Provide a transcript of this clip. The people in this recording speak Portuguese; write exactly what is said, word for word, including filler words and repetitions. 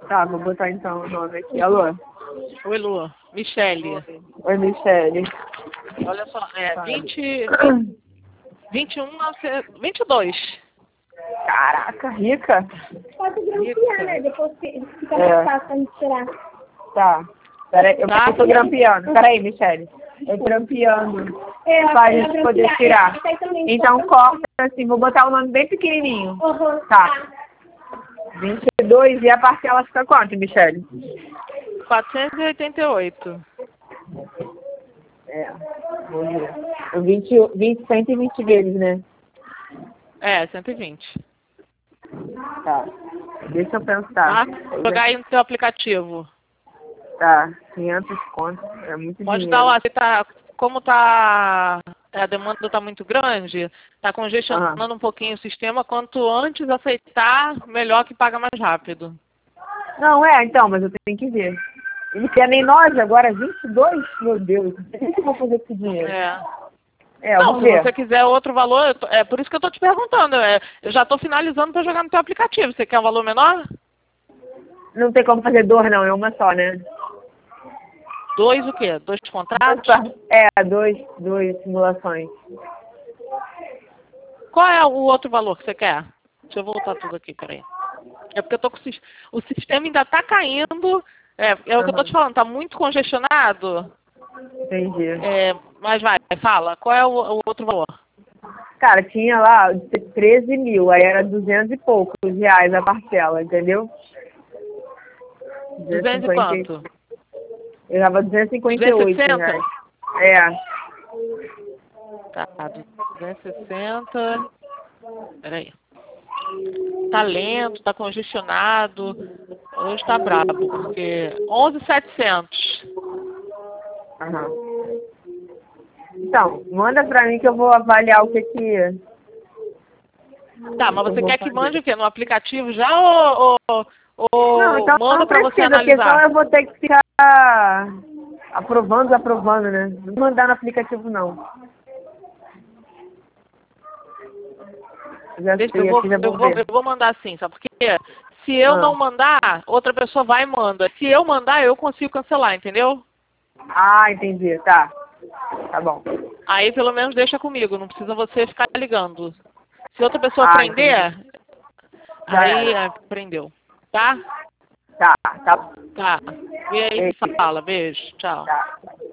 Tá, vou botar então o nome aqui. Alô? Oi, Lu. Michele. Oi, Michele. Olha só, é vinte, vinte e um, vinte e dois. Caraca, rica. Pode grampear, né? Depois fica mais É. fácil pra gente tirar. Tá. Peraí, eu Tá. tô grampeando. Peraí, Michele. Eu grampeando. É, Pra ela gente poder grampear. tirar. Essa aí também Então corta assim, vou botar o nome bem pequenininho. Uhum. Tá. vinte e dois e a parcela fica quanto, Michele? quatrocentos e oitenta e oito. É, vou ver. O vinte, vinte, cento e vinte vezes, né? É, cento e vinte. Tá. Deixa eu pensar. Tá? Jogar aí no seu aplicativo. Tá, quinhentos contos, é muito Pode dinheiro. dar lá, você tá, como tá, a demanda está muito grande, está congestionando Aham. um pouquinho o sistema, quanto antes aceitar, melhor que paga mais rápido. Não, é, então, mas eu tenho que ver. Ele quer nem nós agora, vinte e dois? Meu Deus, o que eu vou fazer com esse dinheiro? É. É, eu Não, vou se ver. você quiser outro valor, eu tô- é por isso que eu estou te perguntando. É, eu já estou finalizando para jogar no teu aplicativo. Você quer um valor menor? Não tem como fazer dor, não, é uma só, né? Dois o quê? Dois contratos? É, dois, dois simulações. Qual é o outro valor que você quer? Deixa eu voltar tudo aqui, peraí. É porque eu tô com o, sis- o sistema ainda está caindo. É, é o que eu tô te falando, tá muito congestionado. Entendi. É, mas vai, fala, qual é o, o outro valor? Cara, tinha lá treze mil, aí era duzentos e poucos reais a parcela, entendeu? duzentos e quanto? Eu dava duzentos e cinquenta e oito duzentos e reais. sessenta? É. Tá, duzentos e sessenta. Peraí. Tá lento, tá congestionado. Hoje tá brabo, porque onze mil e setecentos. Aham. Então, manda pra mim que eu vou avaliar o que que... Tá, mas eu você vou quer que fazer. mande o quê? No aplicativo já ou, ou, ou Não, então manda não pra você precisa, porque senão analisar? eu vou ter que ficar aprovando, desaprovando, né? Não vou mandar no aplicativo, não. Já Deixa, sei, eu, vou, aqui já eu, vou vou, ver. eu vou mandar sim, sabe por quê? Se eu Ah. não mandar, outra pessoa vai e manda. Se eu mandar, eu consigo cancelar, entendeu? Ah, entendi, tá. Tá bom. Aí pelo menos deixa comigo, não precisa você ficar ligando. Se outra pessoa Ah, prender, entendi. Já aí era. é, prendeu. Tá? Tá, tá. Tá. E aí Beijo. fala. Beijo. Tchau. Tá.